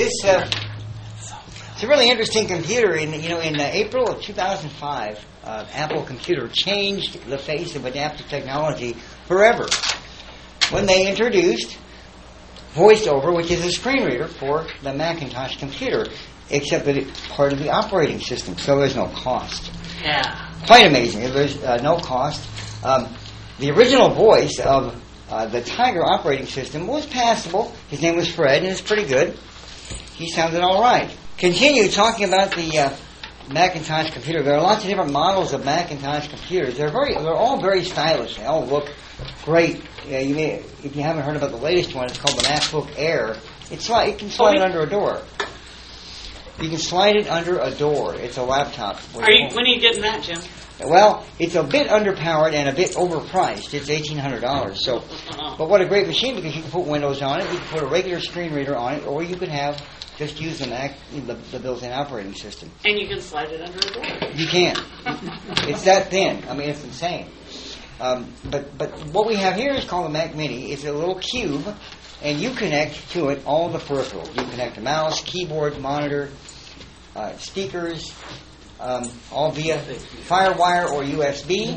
It's a really interesting computer. In April of 2005, Apple Computer changed the face of adaptive technology forever when they introduced VoiceOver, which is a screen reader for the Macintosh computer, except that it's part of the operating system, so there's no cost. Yeah. Quite amazing. There's no cost. The original voice of the Tiger operating system was passable. His name was Fred, and it's pretty good. He sounded all right. Continue talking about the Macintosh computer. There are lots of different models of Macintosh computers. They're all very stylish. They all look great. If you haven't heard about the latest one, it's called the MacBook Air. It can slide under a door. You can slide it under a door. It's a laptop. When are you getting that, Jim? Well, it's a bit underpowered and a bit overpriced. It's $1,800. So, but what a great machine, because you can put Windows on it, you can put a regular screen reader on it, or you could just use the built-in operating system. And you can slide it under a door. You can. It's that thin. I mean, it's insane. But what we have here is called a Mac Mini. It's a little cube, and you connect to it all the peripherals. You connect a mouse, keyboard, monitor, speakers, all via FireWire or USB.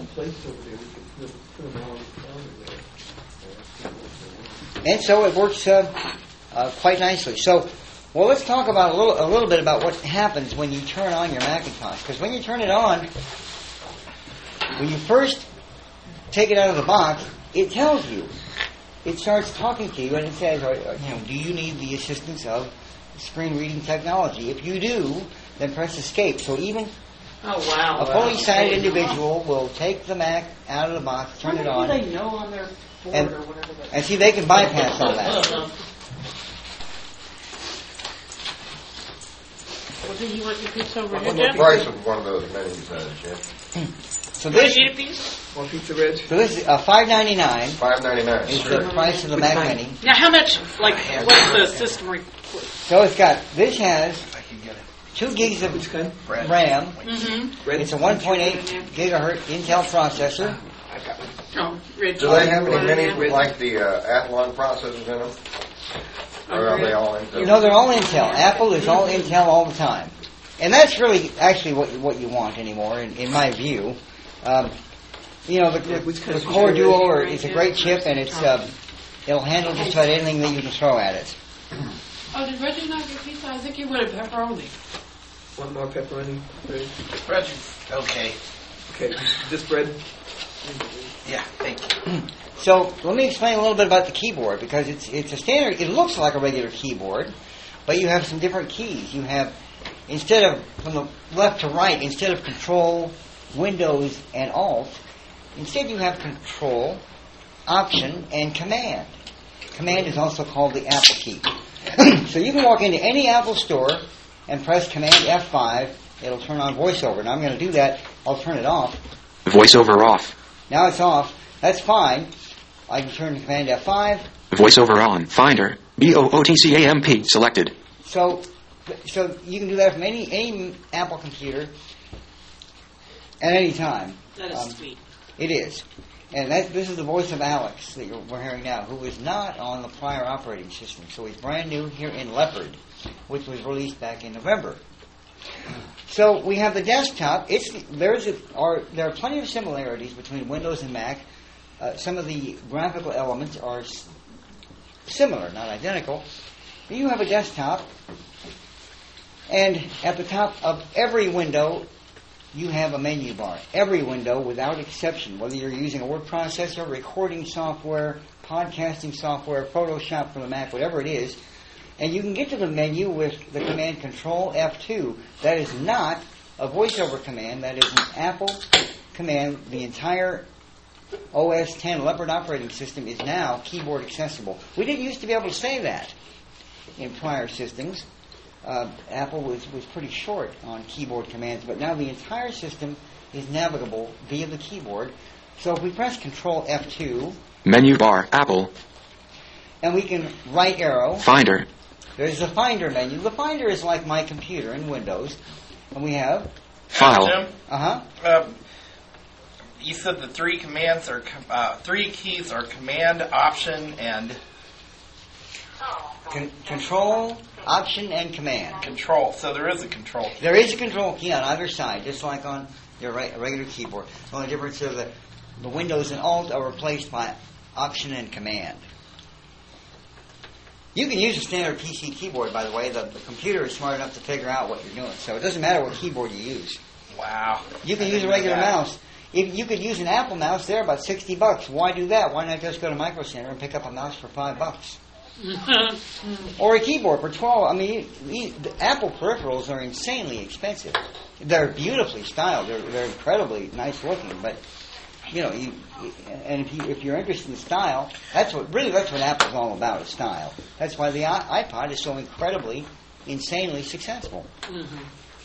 And so it works quite nicely. So, well, let's talk about a little bit about what happens when you turn on your Macintosh. Because when you turn it on, when you first take it out of the box, it tells you. It starts talking to you, and it says, do you need the assistance of screen reading technology? If you do, then press Escape. So even a fully sighted individual will take the Mac out of the box, turn it on. How do they know on their board or whatever? And see, they can bypass all that. What do you want your piece over What's here, the price of one of those minis, Jim? So this, a piece? One pizza, Reg? so this is $5.99. $5.99. Is the price of the Mac Mini. Now, how much, what's the system So this has 2 gigs of RAM. Mm-hmm. It's a 1.8 gigahertz Intel processor. Oh, Rich. Do they have any minis with like the Athlon processors in them? Or are they all Intel? No, they're all Intel. Apple is all Intel all the time. And that's really actually what you want anymore, in my view. The Core Duo is a great chip, and it'll handle just about anything that you can throw at it. Oh, did Reggie not get pizza? I think you wanted pepperoni. One more pepperoni, Reg? Reggie. Okay. Okay, just bread? Yeah, thank you. So let me explain a little bit about the keyboard, because it's a standard. It looks like a regular keyboard, but you have some different keys. You have, instead of from the left to right, instead of Control, Windows, and Alt, instead you have Control, Option, and Command. Command is also called the Apple key. So you can walk into any Apple store and press Command F5. It'll turn on VoiceOver. Now I'm going to do that. I'll turn it off. VoiceOver off. Now it's off. That's fine. I can turn to Command F5. VoiceOver on. Finder. BOOTCAMP selected. So you can do that from any Apple computer at any time. That is sweet. It is. And this is the voice of Alex that we're hearing now, who is not on the prior operating system. So he's brand new here in Leopard, which was released back in November. So we have the desktop. There are plenty of similarities between Windows and Mac. Some of the graphical elements are similar, not identical. But you have a desktop, and at the top of every window, you have a menu bar. Every window, without exception, whether you're using a word processor, recording software, podcasting software, Photoshop for the Mac, whatever it is, and you can get to the menu with the command Control F2. That is not a VoiceOver command. That is an Apple command. The entire OS X Leopard operating system is now keyboard accessible. We didn't used to be able to say that in prior systems. Apple was pretty short on keyboard commands, but now the entire system is navigable via the keyboard. So if we press Control F2, menu bar, Apple, and we can right arrow. Finder. There's the Finder menu. The Finder is like my computer in Windows, and we have File. Jim? You said the three keys are Command, Option, and Control, Option, and Command. Control. So there is a control. There is a control key on either side, just like on your regular keyboard. The only difference is that the Windows and Alt are replaced by Option and Command. You can use a standard PC keyboard, by the way. The computer is smart enough to figure out what you're doing, so it doesn't matter what keyboard you use. Wow. You can use a regular mouse. If you could use an Apple mouse, they're about $60. Why do that? Why not just go to Micro Center and pick up a mouse for $5? Or a keyboard for $12. I mean, the Apple peripherals are insanely expensive. They're beautifully styled. They're incredibly nice looking. But if you're interested in style, that's what Apple's all about, is style. That's why the iPod is so incredibly, insanely successful. Mm-hmm.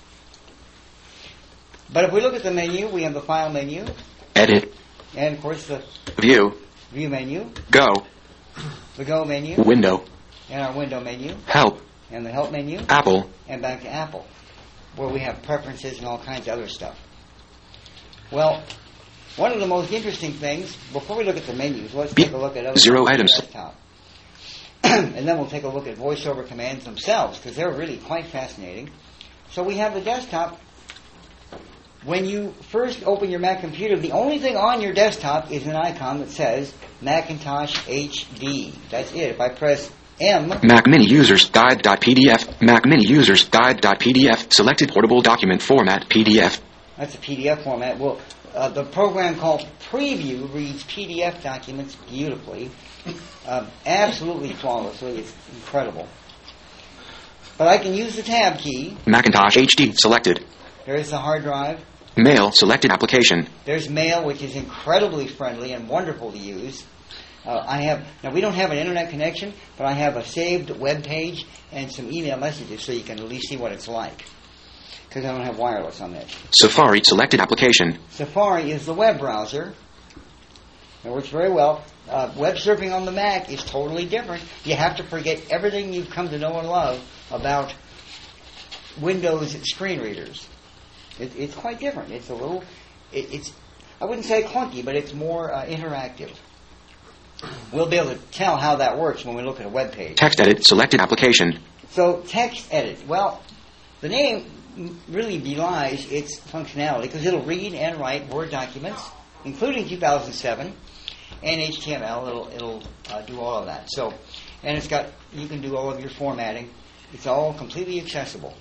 But if we look at the menu, we have the File menu, Edit. and of course the View. View menu, Go. the Go menu, Window. and our Window menu, Help. and the Help menu, Apple. and back to Apple, where we have preferences and all kinds of other stuff. Well, one of the most interesting things, before we look at the menus, let's take a look at other Zero parts of items. the desktop. And then we'll take a look at voiceover commands themselves, because they're really quite fascinating. So we have the desktop. When you first open your Mac computer, the only thing on your desktop is an icon that says Macintosh HD. That's it. If I press M, Mac Mini Users Guide.pdf. Mac Mini Users Guide.pdf. Selected portable document format PDF. that's a PDF format. Well, the program called Preview reads PDF documents beautifully, absolutely flawlessly. It's incredible. But I can use the Tab key. Macintosh HD selected. There's the hard drive. Mail selected application. There's Mail, which is incredibly friendly and wonderful to use. Now we don't have an internet connection, but I have a saved web page and some email messages, so you can at least see what it's like, because I don't have wireless on that. Safari selected application. Safari is the web browser. It works very well. Web surfing on the Mac is totally different. You have to forget everything you've come to know and love about Windows screen readers. It's quite different. It's a little, I wouldn't say clunky, but it's more interactive. We'll be able to tell how that works when we look at a web page. Text edit selected application. So text edit. Well, the name really belies its functionality, because it'll read and write Word documents, including 2007 and HTML. It'll do all of that. So, and you can do all of your formatting. It's all completely accessible.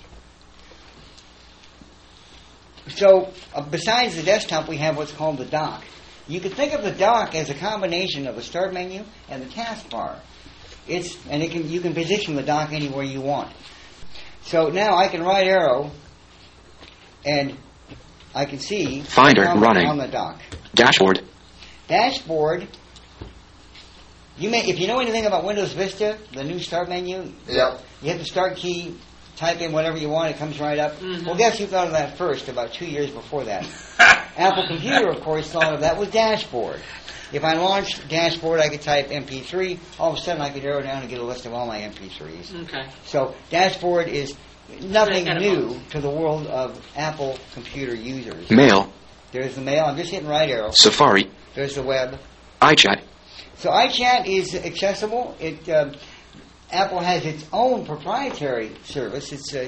So, besides the desktop, we have what's called the dock. You can think of the dock as a combination of the Start menu and the taskbar. You can position the dock anywhere you want. So now I can right arrow, and I can see Finder running on the dock. Dashboard. Dashboard. If you know anything about Windows Vista, the new Start menu, Yep. you hit the Start key, type in whatever you want, it comes right up. Mm-hmm. Well, guess who thought of that first, about 2 years before that? Apple Computer, of course, thought of that with Dashboard. If I launched Dashboard, I could type MP3. All of a sudden, I could arrow down and get a list of all my MP3s. Okay. So Dashboard is nothing Incredible. new to the world of Apple computer users. Mail. There's the mail. I'm just hitting right arrow. Safari. There's the web. iChat. So iChat is accessible. Apple has its own proprietary service.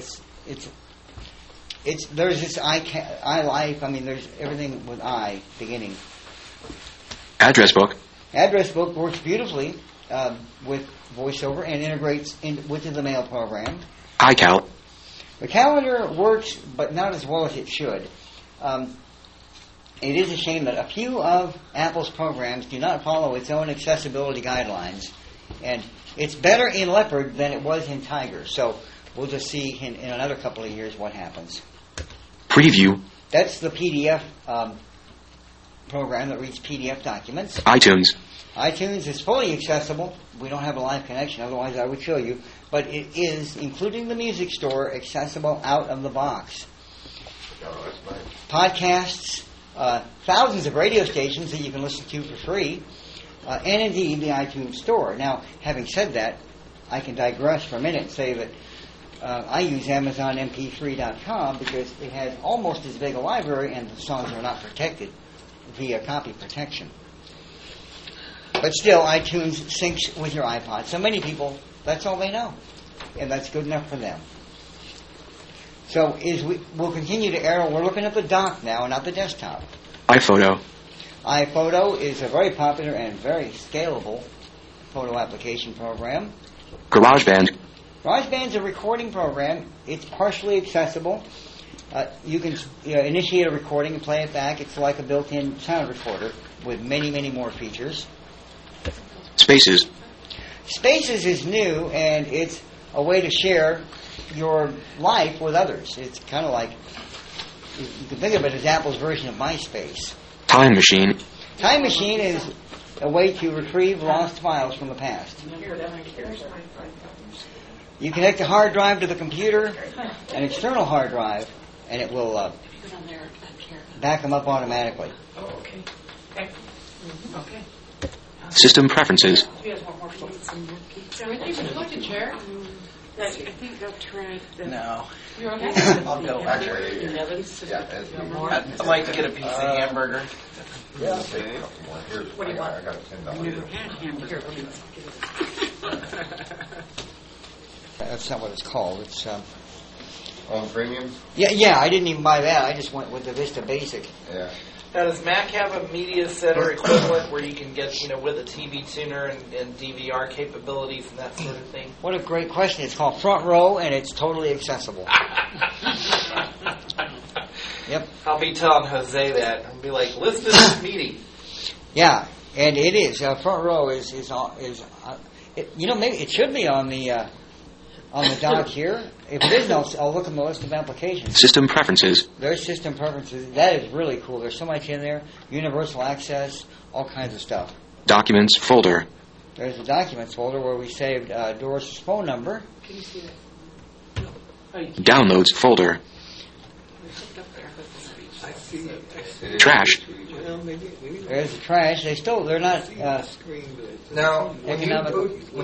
There's this iLife. I mean, there's everything with I beginning. Address book. Address book works beautifully with VoiceOver and integrates with the mail program. iCal. The calendar works, but not as well as it should. It is a shame that a few of Apple's programs do not follow its own accessibility guidelines. And it's better in Leopard than it was in Tiger. So we'll just see in another couple of years what happens. Preview. That's the PDF program that reads PDF documents. iTunes. iTunes is fully accessible. We don't have a live connection, otherwise I would show you. But it is, including the music store, accessible out of the box. Oh, that's nice. Podcasts, thousands of radio stations that you can listen to for free, and indeed the iTunes Store. Now, having said that, I can digress for a minute and say that I use AmazonMP3.com because it has almost as big a library and the songs are not protected via copy protection. But still, iTunes syncs with your iPod. So many people That's all they know, and that's good enough for them. So we'll continue to arrow. We're looking at the dock now, not the desktop. iPhoto. iPhoto is a very popular and very scalable photo application program. GarageBand. GarageBand's a recording program. It's partially accessible. You can initiate a recording and play it back. It's like a built-in sound recorder with many, many more features. Spaces. Spaces is new, and it's a way to share your life with others. It's kind of like, you can think of it as Apple's version of MySpace. Time Machine. Time Machine is a way to retrieve lost files from the past. You connect a hard drive to the computer, an external hard drive, and it will back them up automatically. Oh, okay. Okay. Okay. System preferences. Would you like a chair? I think I'll try the... No. You're okay? I'll go. Actually, Nevins. yeah, as you- I'd like to get a piece of hamburger. Yeah, I'll take a couple more. Here's, What do you want? I got a $10 Never bill. had hamburger. That's not what it's called. It's On premium? yeah. I didn't even buy that. I just went with the Vista Basic. Yeah. Now, does Mac have a media center equivalent where you can get, with a TV tuner and DVR capabilities and that sort of thing? What a great question! It's called Front Row, and it's totally accessible. Yep. I'll be telling Jose that. I'll be like, listen to this meeting. Yeah, and it is. Front Row is maybe it should be on the dock here. If it isn't, I'll look at the list of applications. System preferences. There's system preferences. That is really cool. There's so much in there. Universal access, all kinds of stuff. Documents folder. There's the documents folder where we saved Doris' phone number. Can you see that? Oh, you can. Downloads folder. It's up there. I see. Trash. Well, maybe There's the trash. They're not. screen, but it's- Now, when you Economic-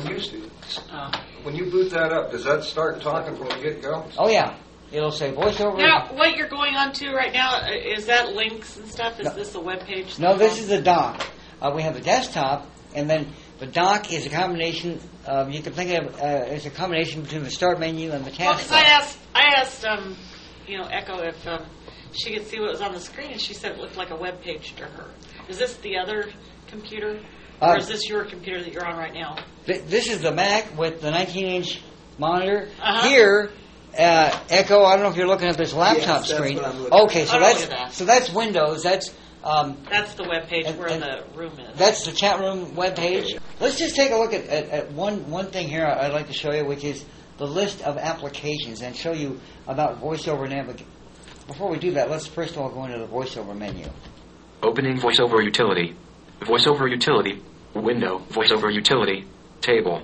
boot that up, does that start talking from the get-go? Oh yeah, it'll say voiceover. Now, what you're going on to right now, is that links and stuff? Is No. this a web page? No, this is the dock. We have the desktop, and then the dock is a combination of. You can think of as a combination between the start menu and the Well, task 'cause I bar. asked, Echo if she could see what was on the screen, and she said it looked like a web page to her. Is this the other computer, or is this your computer that you're on right now? This is the Mac with the 19-inch monitor. Uh-huh. Here, Echo. I don't know if you're looking at this laptop Yes, that's screen. what I'm looking Okay, so at. that's Look at that. that's Windows. That's That's the web page where and- the room is. That's the chat room web page. Let's just take a look at one thing here I'd like to show you, which is the list of applications, and show you about VoiceOver navigation. Before we do that, let's first of all go into the VoiceOver menu. Opening VoiceOver utility. VoiceOver utility. Window. VoiceOver utility. Table.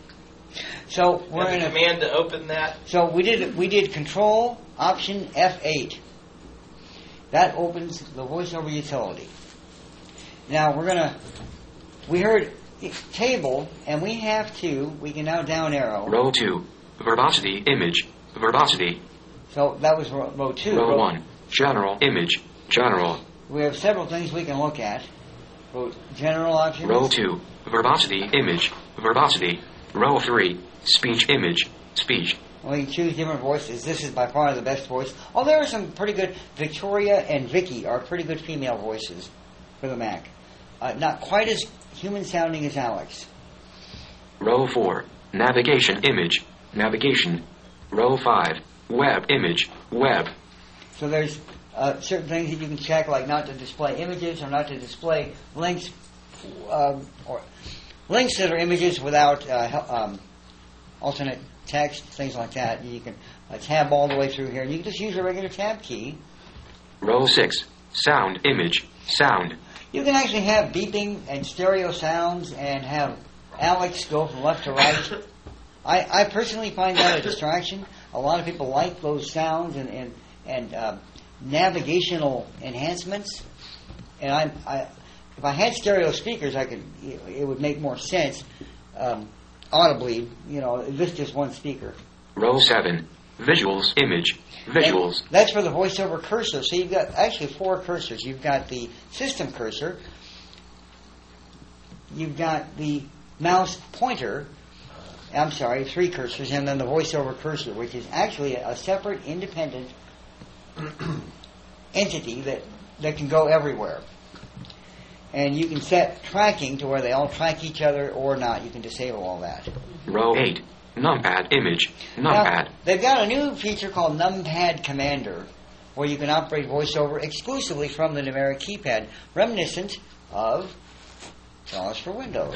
So we're And in the a. command to open that. So we did Control Option F8. That opens the VoiceOver utility. Now we heard table, and we can now down arrow. Row 2. Verbosity. Image. Verbosity. So that was row 2. Row 1. General. Image. General. We have several things we can look at. General options. Row 2. Verbosity. Image. Verbosity. Row 3. Speech. Image. Speech. We can choose different voices. This is by far the best voice. Oh, there are some pretty good. Victoria and Vicky are pretty good female voices for the Mac. Not quite as human sounding as Alex. Row 4. Navigation. Image. Navigation. Row 5. Web. Image. Web. So there's certain things that you can check, like not to display images or not to display links, or links that are images without alternate text, things like that. You can tab all the way through here, and you can just use a regular tab key. Row 6. Sound. Image. Sound. You can actually have beeping and stereo sounds and have Alex go from left to right. I personally find that a distraction. A lot of people like those sounds and navigational enhancements. And if I had stereo speakers, it would make more sense audibly. This just one speaker. Row 7. Visuals. Image. Visuals. And that's for the VoiceOver cursor. So you've got actually 4 cursors. You've got the system cursor. You've got the mouse pointer. I'm sorry, 3 cursors, and then the voiceover cursor, which is actually a separate, independent entity that can go everywhere. And you can set tracking to where they all track each other or not. You can disable all that. Row 8. Numpad image. Now, Numpad. they've got a new feature called Numpad Commander, where you can operate VoiceOver exclusively from the numeric keypad, reminiscent of JAWS for Windows.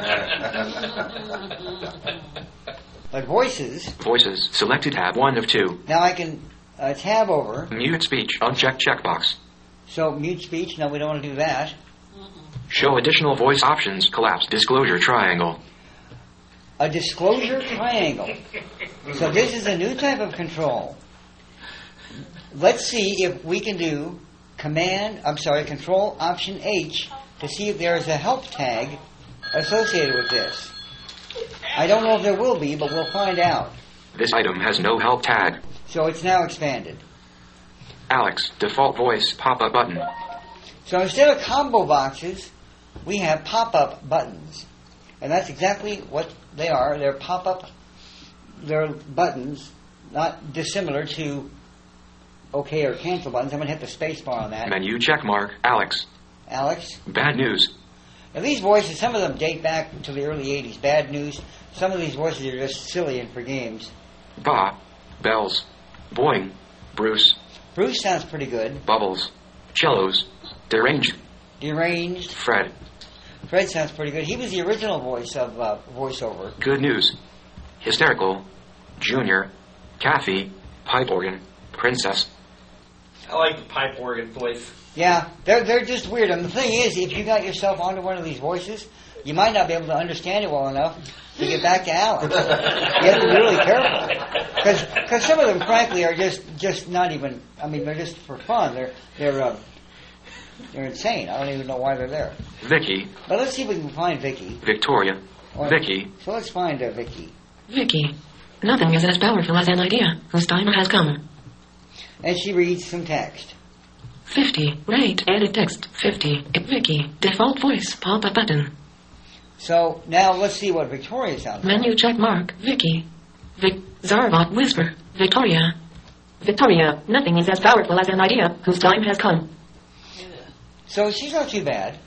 But voices, Voices. Selected tab 1 of 2. now I can tab over. Mute speech. Unchecked checkbox. So mute speech, no, we don't want to do that. Show additional voice options. Collapse. Disclosure triangle. A disclosure triangle. So this is a new type of control. Let's see if we can do Control Option H to see if there is a help tag associated with this. I don't know if there will be, but we'll find out. This item has no help tag. So it's now expanded. Alex. Default voice. Pop-up button. So instead of combo boxes, we have pop-up buttons. And that's exactly what they are. They're pop-up, they're buttons, not dissimilar to OK or cancel buttons. I'm going to hit the space bar on that. Menu checkmark. Alex. Alex? Bad news. Now these voices, some of them date back to the early 80s. Bad news. Some of these voices are just silly and for games. Ba. Bells. Boing. Bruce. Bruce sounds pretty good. Bubbles. Cellos. Deranged. Deranged. Fred. Fred sounds pretty good. He was the original voice of VoiceOver. Good news. Hysterical. Junior. Kathy. Pipe organ. Princess. I like the pipe organ voice. Yeah, they're just weird. And the thing is, if you got yourself onto one of these voices, you might not be able to understand it well enough to get back to Alex. You have to be really careful. Because some of them, frankly, are just not even, I mean, they're just for fun. They're insane. I don't even know why they're there. Vicky. But let's see if we can find Vicky. Victoria. Vicky. So let's find Vicky. Vicky. Nothing is as powerful as an idea whose time has come. And she reads some text. 50. Rate. Edit text. 50. Vicky. Default voice. Pop-up button. So now let's see what Victoria sounds like. Menu check mark. Vicky. Zarbot whisper. Victoria. Victoria. Nothing is as powerful as an idea whose time has come. So she's not too bad.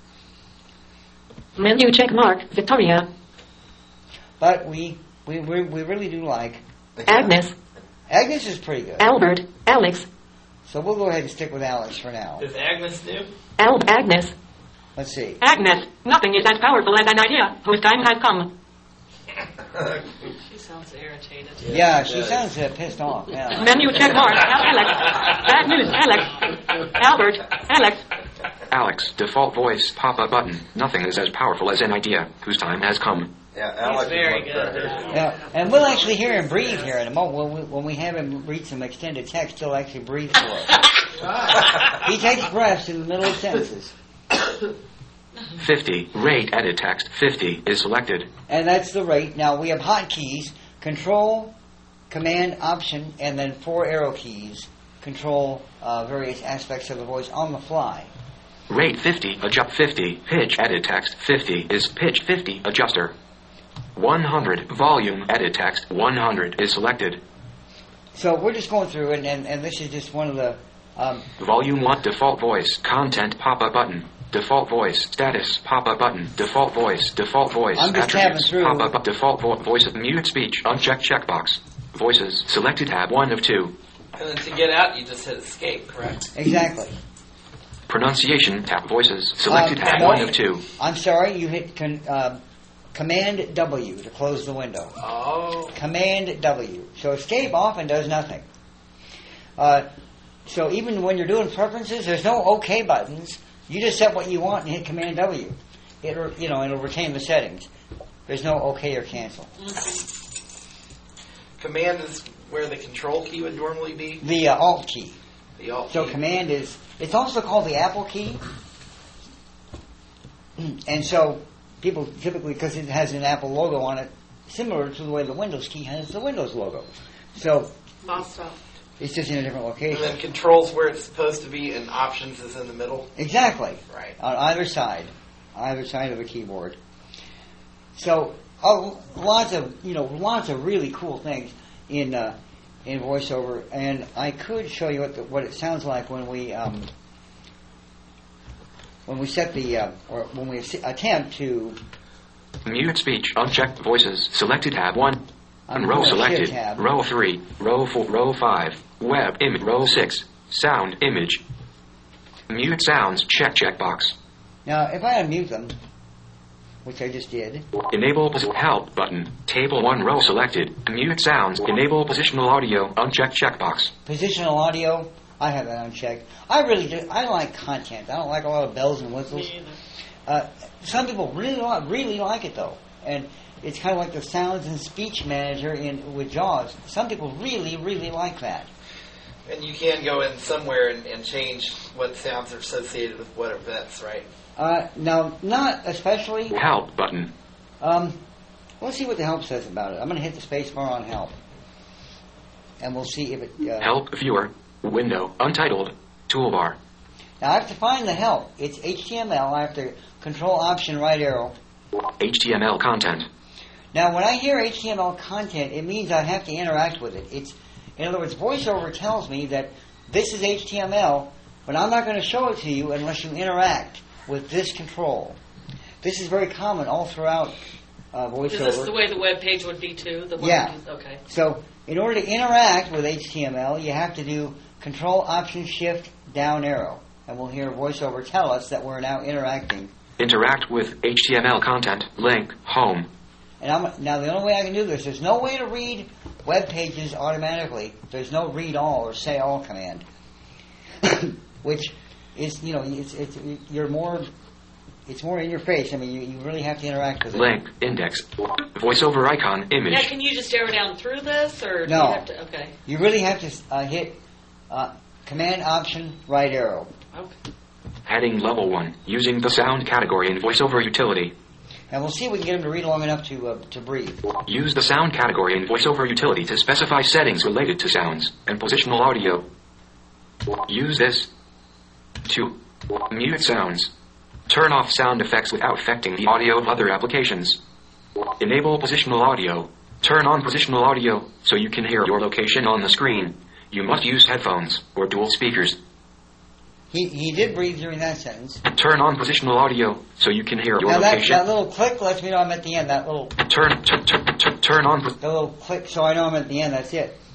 Menu check mark. Victoria. But we really do like Agnes. Agnes is pretty good. Albert. Alex. So we'll go ahead and stick with Alex for now. Is Agnes new? Agnes. Let's see. Agnes. Nothing is as powerful as an idea whose time has come. She sounds irritated. Yeah, she sounds pissed off. Yeah. Menu check mark. Alex. Bad news. Alex. Albert. Alex. Alex. Default voice. Pop-up button. Nothing is as powerful as an idea whose time has come. Yeah, Alex He's very is much good. better. Yeah, and we'll actually hear him breathe here in a moment. When we have him read some extended text, he'll actually breathe for us. He takes breaths in the middle of sentences. 50. Rate edit text. 50 is selected. And that's the rate. Now we have hotkeys, Control, Command, Option, and then 4 arrow keys control various aspects of the voice on the fly. Rate 50. Adjust 50. Pitch edit text. 50 is pitch 50 adjuster. 100. Volume edit text. 100 is selected. So we're just going through it, and this is just one of the... Volume 1. Default voice. Content pop-up button. Default voice. Status. Pop-up button. Default voice. Default voice. I'm just tabbing through. Pop-up. Default voice of mute speech. Unchecked checkbox. Voices. Selected tab 1 of 2. And then to get out, you just hit escape, correct? Exactly. Pronunciation tab. Voices. Selected tab 1 of 2. I'm sorry, you hit Command W to close the window. Oh. Command W. So escape often does nothing. So even when you're doing preferences, there's no OK buttons. You just set what you want and hit Command W. It'll retain the settings. There's no OK or cancel. Command is where the control key would normally be. The Alt key. The Alt So key. Command is, it's also called the Apple key. And so people typically, because it has an Apple logo on it, similar to the way the Windows key has the Windows logo. So it's just in a different location. And then controls where it's supposed to be, and options is in the middle. Exactly. Right. On either side of the keyboard. So Oh, lots of really cool things in VoiceOver, and I could show you what it sounds like when we set or when we attempt to mute speech, unchecked voices, selected tab 1, I'm row doing a selected, shift tab. row 3, row 4, row 5, web, image, row 6, sound, image, mute sounds, checkbox, Now, if I unmute them, which I just did, enable help button, table 1 row selected, mute sounds, enable positional audio, unchecked checkbox, positional audio, I have that unchecked. I like content. I don't like a lot of bells and whistles. Me either. Some people really like it though, and it's kind of like the sounds and speech manager with JAWS. Some people really like that. And you can go in somewhere and change what sounds are associated with what events, right? Now, not especially. help button, Let's see what the help says about it. I'm going to hit the space bar on help, and we'll see if it. help viewer, window, untitled, toolbar, Now I have to find the help. It's HTML. I have to Control Option right arrow. HTML content, Now, when I hear HTML content, it means I have to interact with it. In other words, VoiceOver tells me that this is HTML, but I'm not going to show it to you unless you interact with this control. This is very common all throughout VoiceOver. Is this the way the web page would be too? The one Yeah. Okay. So, in order to interact with HTML, you have to do Control Option Shift down arrow, and we'll hear VoiceOver tell us that we're now interacting. interact with HTML content, link, home, And now the only way I can do this, there's no way to read web pages automatically. There's no read all or say all command, which is it's more in your face. I mean, you really have to interact with it. link, index, voiceover icon, image, Now, can you just arrow down through this, or do No. you have to? Okay. You really have to hit Command Option right arrow. Okay. heading level 1, using the sound category in voiceover utility. And we'll see if we can get him to read long enough to breathe. Use the sound category in voiceover utility to specify settings related to sounds and positional audio. Use this to mute sounds. Turn off sound effects without affecting the audio of other applications. Enable positional audio. Turn on positional audio so you can hear your location on the screen. You must use headphones or dual speakers. He did breathe during that sentence. Turn on positional audio so you can hear your Now location. that little click lets me know I'm at the end. That little Turn on. the little click, so I know I'm at the end. That's it.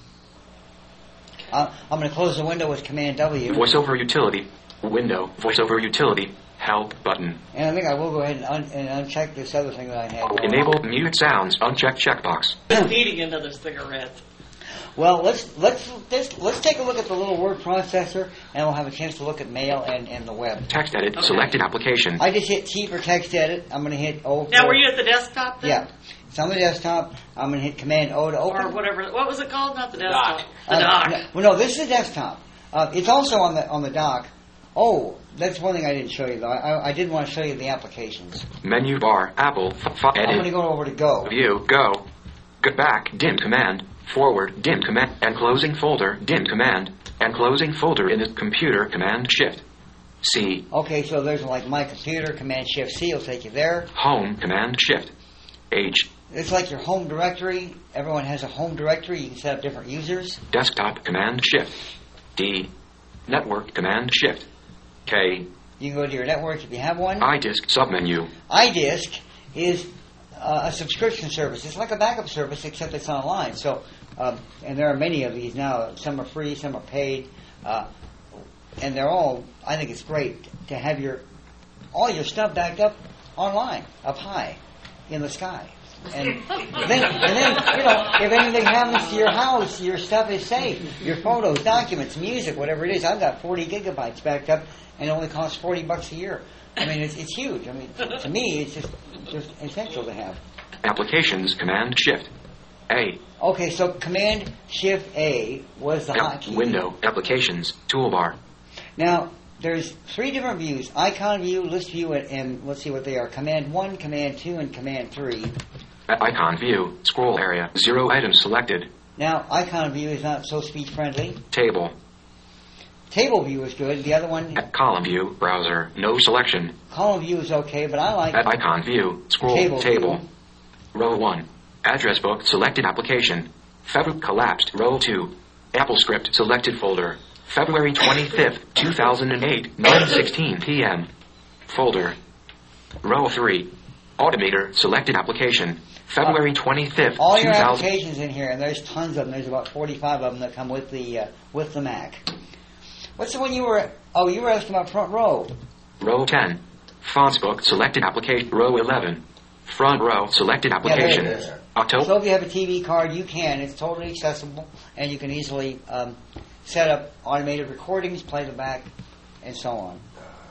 I'm going to close the window with Command W. Voiceover utility. Window. Voiceover utility. Help button. And I think I will go ahead and uncheck this other thing that I had. Enable mute sounds. Uncheck checkbox. Needing another cigarette. Well, let's take a look at the little word processor, and we'll have a chance to look at mail and the web. Text edit. Okay. Selected application. I just hit T for text edit. I'm going to hit O. Now, were you at the desktop then? Yeah. It's on the desktop. I'm going to hit Command O to open. Or whatever. What was it called? Not the desktop. The dock. No, this is the desktop. It's also on the dock. Oh, that's one thing I didn't show you though. I did want to show you the applications. Menu bar. Apple. I'm going to Edit. go over to Go. View. Go. Go back. Dim command. Forward. Dim command. And closing folder. Dim command. And closing folder in the computer. Command Shift. C. Okay, so there's like My Computer, Command Shift C will take you there. Home. Command Shift. H. It's like your home directory. Everyone has a home directory. You can set up different users. Desktop. Command Shift. D. Network. Command Shift. K. You can go to your network if you have one. iDisk submenu. iDisk is a subscription service. It's like a backup service, except it's online. So, and there are many of these now. Some are free, some are paid, and they're all. I think it's great to have all your stuff backed up online, up high, in the sky. And then, if anything happens to your house, your stuff is safe. Your photos, documents, music, whatever it is. I've got 40 gigabytes backed up, and it only costs $40 a year. I mean, it's huge. I mean, to me, it's just essential to have. Applications. Command Shift. A. Okay, so Command Shift A was the hotkey. Window. Applications. Toolbar. Now, there's 3 different views: Icon View, List View, and let's see what they are. Command 1, Command 2, and Command 3. Icon view. Scroll area. 0 items selected. Now, Icon View is not so speech-friendly. Table. Table View is good. The other one, Column view. Browser. No selection. Column View is okay, but I like Icon view. Scroll. Table Table. view. Row 1. Address book selected application. February collapsed. Row 2. AppleScript selected folder. February 25th, 2008, 9:16 p.m. Folder. Row 3. Automator selected application. February 25th, All your 2000. applications in here, and there's tons of them. There's about 45 of them that come with the Mac. What's the one you were? Oh, you were asking about front row. Row 10. Fonts book selected application. Row 11. Front row selected application. there it is. So October. if you have a TV card, you can. It's totally accessible, and you can easily set up automated recordings, play them back, and so on.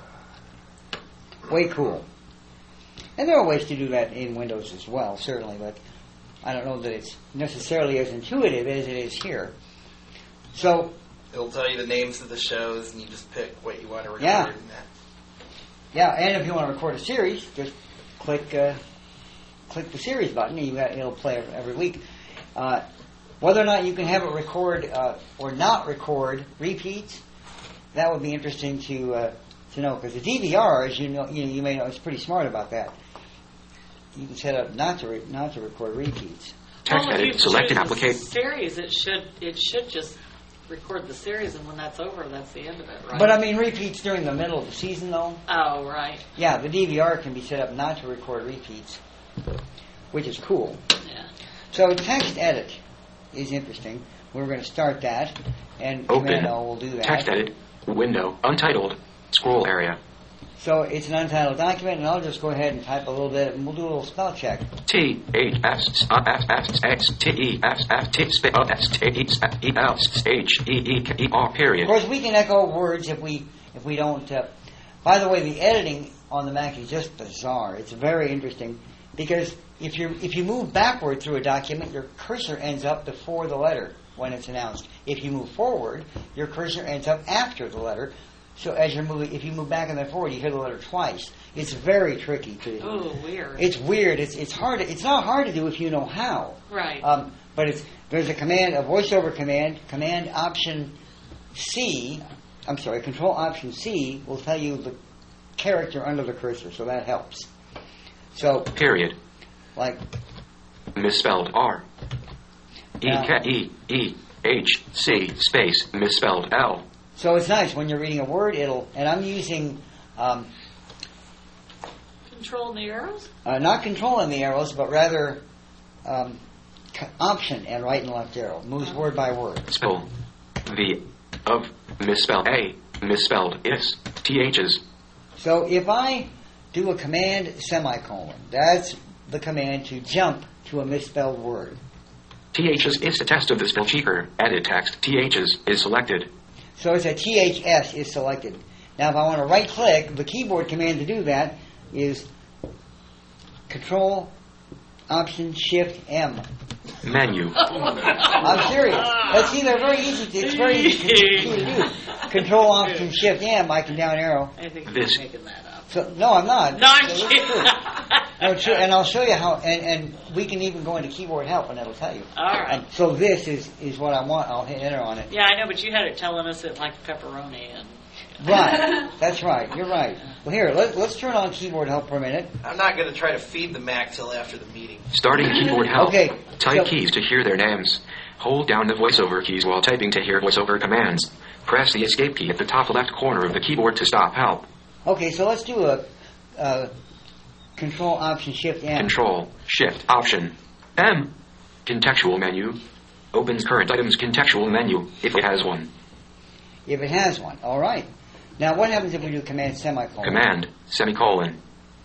Way cool. And there are ways to do that in Windows as well, certainly, but I don't know that it's necessarily as intuitive as it is here. So, It'll tell you the names of the shows, and you just pick what you want to record. Yeah. in that. yeah, and if you want to record a series, just click the series button, and it'll play every week. Whether or not you can have it record or not record repeats, that would be interesting to know, because the DVR, as you may know, it's pretty smart about that. You can set up not to record repeats. Text Well, if edit you selected choose the application. series, it should just record the series, and when that's over, that's the end of it, right? But I mean repeats during the middle of the season, though. Oh, right. Yeah, the DVR can be set up not to record repeats, which is cool. Yeah. So text edit is interesting. We're going to start that, and Open. Command O will do that. Text edit. Window. Untitled. Scroll area. So it's an untitled document, and I'll just go ahead and type a little bit, and we'll do a little spell check. T H S F F X T E F F T S T E L H E E E R Of period. course, we can echo words if we don't. By the way, the editing on the Mac is just bizarre. It's very interesting because if you move backward through a document, your cursor ends up before the letter when it's announced. If you move forward, your cursor ends up after the letter. So as you're moving, if you move back and then forward, you hear the letter twice. It's very tricky to do. Oh, weird. It's weird. It's hard. It's not hard to do if you know how. Right. But there's a command, a voiceover command, Command Option C. I'm sorry, Control Option C will tell you the character under the cursor, so that helps. So, Period. like, Misspelled R. E H C space misspelled L. so it's nice when you're reading a word. And I'm using Control the arrows? not Control in the arrows, but rather Option and right and left arrow. Moves word by word. Spell the of misspelled A misspelled is THs. So if I do a command semicolon, that's the command to jump to a misspelled word. THs is the test of the spell checker. Edit text. THs is selected. So it's a THS is selected. Now if I want to right click, the keyboard command to do that is Control Option Shift M. Menu. I'm serious. Let's see, they're very easy. It's very easy to do. Control Option Shift M. I can down arrow. I think This- you're making that up. So no, I'm not. No, I'm So this is kidding. true. No, it's true. And I'll show you how. And we can even go into keyboard help, and it'll tell you. All right. And so this is what I want. I'll hit enter on it. Yeah, I know, but you had it telling us it like pepperoni and. Right. That's right. You're right. Well, here, let's turn on keyboard help for a minute. I'm not going to try to feed the Mac till after the meeting. Starting keyboard help. Okay, Type so- keys to hear their names. Hold down the voiceover keys while typing to hear voiceover commands. Press the escape key at the top left corner of the keyboard to stop help. Okay, so let's do a Control Option Shift M. Control, Shift, Option, M. Contextual menu. Opens current items contextual menu, if it has one. If it has one. All right. Now, what happens if we do Command semicolon? Command, semicolon.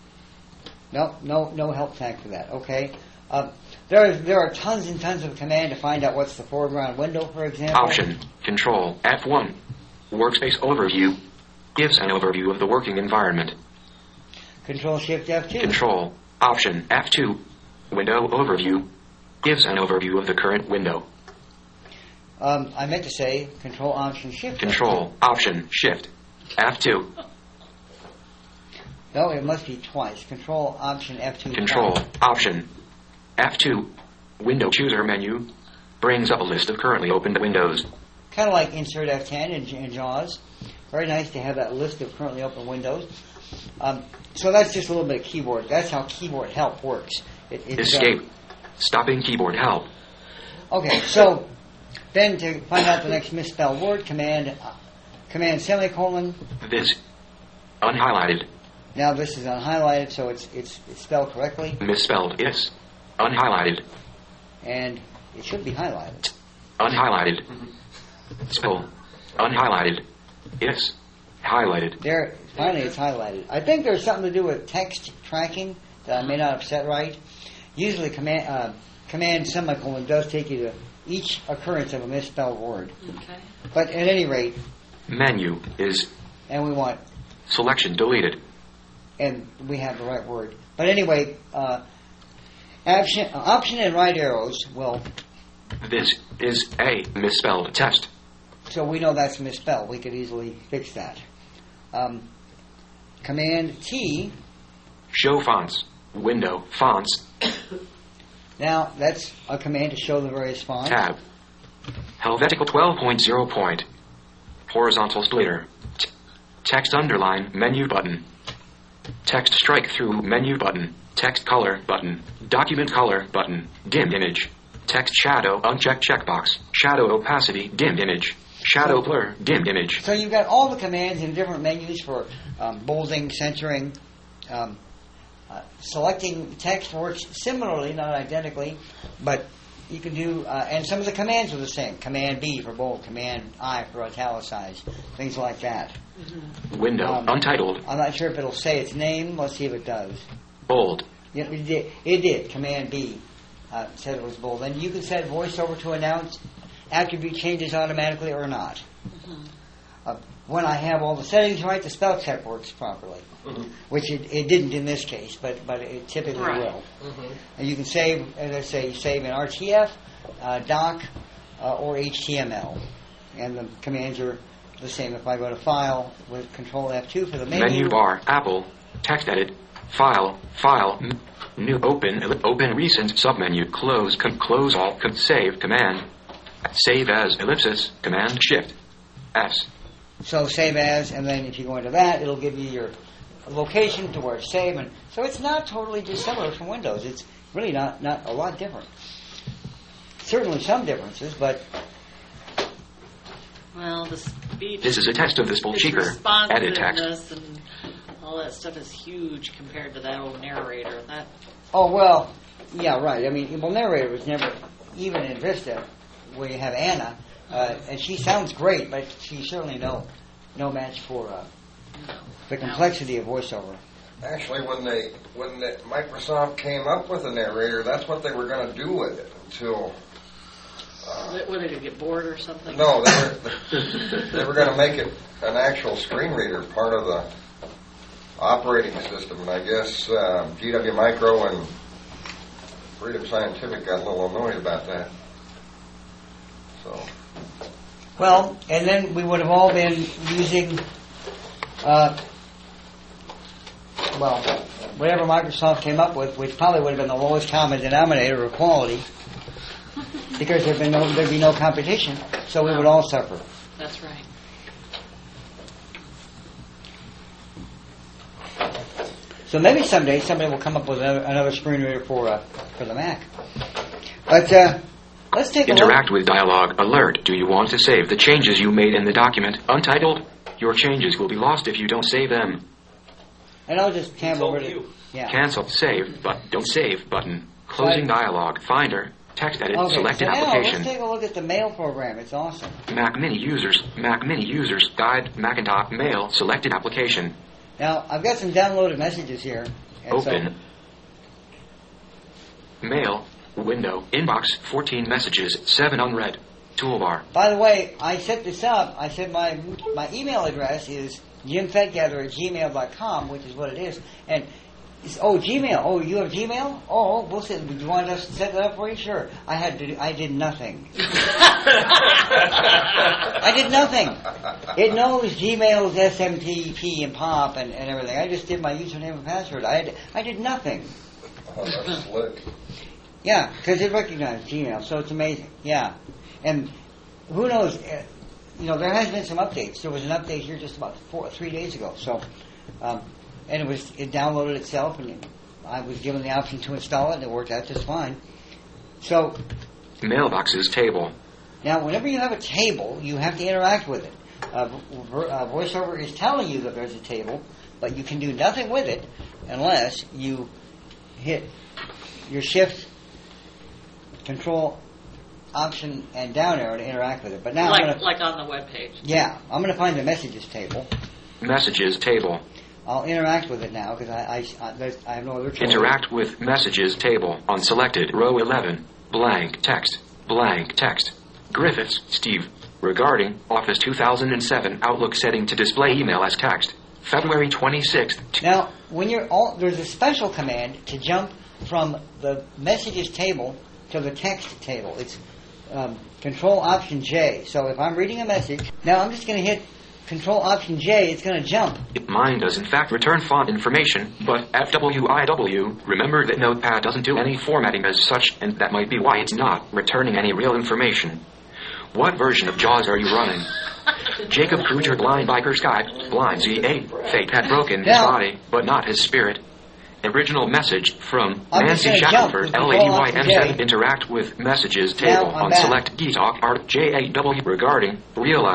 No help tag for that. Okay. There are tons and tons of command to find out what's the foreground window, for example. Option, Control, F1. Workspace overview. Gives an overview of the working environment. Control Shift F2. Control, Option, F2. Window overview. Gives an overview of the current window. I meant to say Control Option Shift. Control, Option, Shift, F2. No, it must be twice. Control Option F2. Control, twice. Option, F2. Window chooser menu. Brings up a list of currently opened windows. Kind of like Insert F10 in JAWS. Very nice to have that list of currently open windows. So that's just a little bit of keyboard. That's how keyboard help works. It's Escape. Stopping keyboard help. Okay, so then to find out the next misspelled word, command semicolon. This. Unhighlighted. Now this is unhighlighted, so it's spelled correctly, Misspelled. Is. Unhighlighted. and it should be highlighted. Unhighlighted. Spell. Unhighlighted. Is. Highlighted. There, finally, it's highlighted. I think there's something to do with text tracking that I may not have set right. Usually, command semicolon does take you to each occurrence of a misspelled word. Okay. But at any rate, Menu is. and we want, Selection deleted. and we have the right word. But anyway, option and right arrows will, This is a misspelled test. so we know that's misspelled. We could easily fix that. Command T, Show fonts. Window. Fonts. now that's a command to show the various fonts. Tab. Helvetical 12.0 point. Horizontal splitter. Text underline. Menu button. Text strike through menu button. Text color button. Document color button. Dimmed image. Text shadow unchecked checkbox. Shadow opacity dimmed image. Shadow blur dimmed image. So you've got all the commands in different menus for bolding, centering, selecting text works similarly, not identically, but you can do, and some of the commands are the same. Command B for bold, Command I for italicize, things like that. Window untitled. I'm not sure if it'll say its name. Let's see if it does. Bold. Yeah, it did. Command B said it was bold. And you can set VoiceOver to announce attribute changes automatically or not. When I have all the settings right, the spell check works properly, which it didn't in this case, but it typically will. And you can save, as I say, save in RTF, doc, or HTML. And the commands are the same. If I go to File with Control F2 for the Menu bar. Apple. Text edit. File. New open recent submenu. Close. Close all. Save. Command. Save as ellipsis. Command Shift. S. So save as, and then if you go into that, it'll give you your location to where to save. And so it's not totally dissimilar from Windows. It's really not a lot different. Certainly some differences, but Well, the speech. This is a test of the Spellchecker. Edit text. responsiveness and all that stuff is huge compared to that old narrator. That oh well, yeah, right. I mean, well, narrator was never even in Vista, where you have Anna, and she sounds great, but she's certainly no match for the complexity of VoiceOver. Actually, when Microsoft came up with the narrator, that's what they were going to do with it until. what did it get bored or something? No, they were going to make it an actual screen reader, part of the operating system, and I guess GW Micro and Freedom Scientific got a little annoyed about that. So. Well, and then we would have all been using, whatever Microsoft came up with, which probably would have been the lowest common denominator of quality, because there'd be no competition, so we would all suffer. That's right. So maybe someday somebody will come up with another screen reader for the Mac. But let's take a look. Interact with dialog. Alert. Do you want to save the changes you made in the document? Untitled. Your changes will be lost if you don't save them. And I'll just tab over to you. yeah. Cancel. Save. But don't save button. Closing dialog. Finder. Text edit. Okay, Selected so now application. let's take a look at the mail program. It's awesome. Mac Mini users. Mac Mini users. Guide. Macintosh. Mail. Selected application. Now I've got some downloaded messages here. And Open. Mail. Window. Inbox. 14 messages. 7 unread. Toolbar. By the way, I set this up. I said my email address is jimfedgather@gmail.com, which is what it is. And it's, Gmail. Oh, you have Gmail? Oh, we'll see. Do you want us to set that up for you? Sure. I did nothing. I did nothing. It knows Gmail's SMTP and POP and everything. I just did my username and password. I did nothing. Oh, that's slick. Yeah, because it recognized Gmail, so it's amazing. Yeah. And who knows, there has been some updates. There was an update here just about 3 days ago. So, and it downloaded itself, and I was given the option to install it, and it worked out just fine. So Mailboxes table. now, whenever you have a table, you have to interact with it. VoiceOver is telling you that there's a table, but you can do nothing with it unless you hit your Shift, Control, Option, and down arrow to interact with it. But now like on the web page. Yeah, I'm going to find the Messages table. Messages table. I'll interact with it now because I have no other choice. Interact with Messages table on selected row 11. Blank text. Blank text. Griffiths, Steve. Regarding Office 2007 Outlook setting to display email as text. February 26th. Now, when there's a special command to jump from the Messages table to the text table. It's Control Option J. So if I'm reading a message, now I'm just going to hit Control Option J. It's going to jump. Mine does in fact return font information, but FWIW, remember that Notepad doesn't do any formatting as such, and that might be why it's not returning any real information. What version of JAWS are you running? Jacob Kruger, blind biker Skype, blind Z8. Fate had broken his body, but not his spirit. Original message from Nancy Shackelford, LADYM7. Interact with Messages table on select Getalk Art JAW regarding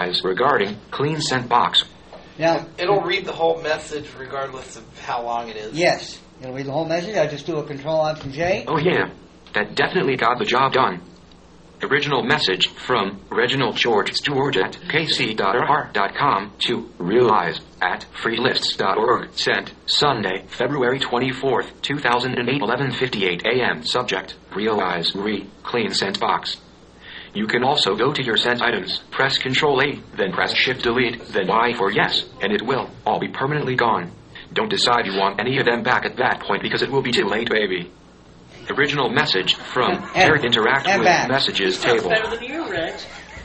clean sent box. Now it'll read the whole message regardless of how long it is. Yes, it'll read the whole message. I just do a Control Option J. Oh yeah, that definitely got the job done. Original message from Reginald George Stewart at kc.rr.com to realize@freelists.org. Sent Sunday, February 24th, 2008, 11:58 a.m. Subject: Realize clean sent box. You can also go to your sent items, press Ctrl-A, then press Shift-Delete, then Y for yes, and it will all be permanently gone. Don't decide you want any of them back at that point because it will be too late, baby. Original message from Eric. Interact with Messages table. Better than you, Rich.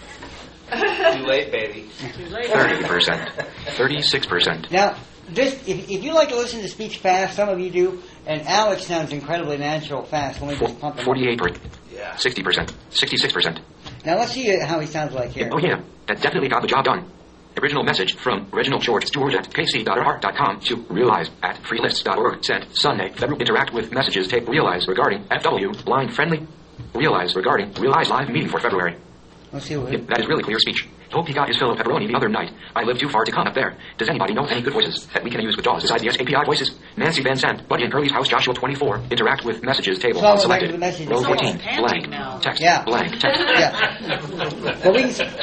Too late, baby. Too late. 30%. 36%. Now, if you like to listen to speech fast, some of you do, and Alex sounds incredibly natural fast. Let me just pump him 48%. Yeah. 60%. 66%. Now let's see how he sounds like here. Oh yeah, that definitely got the job done. Original message from Reginald George Stewart at kc.rr.com to realize@freelists.org. Sent Sunday, February. Interact with Messages tape. Realize regarding FW blind friendly. Realize regarding Realize live meeting for February. Let's see what. That is really clear speech. Hope he got his fill of pepperoni the other night. I live too far to come up there. Does anybody know any good voices that we can use with JAWS besides the API voices? Nancy Van Sant, Buddy and Curly's house, Joshua 24. Interact with Messages table. So Selected. Row 14. Blank. Now. Text. Yeah. Blank. Text. Yeah. But we can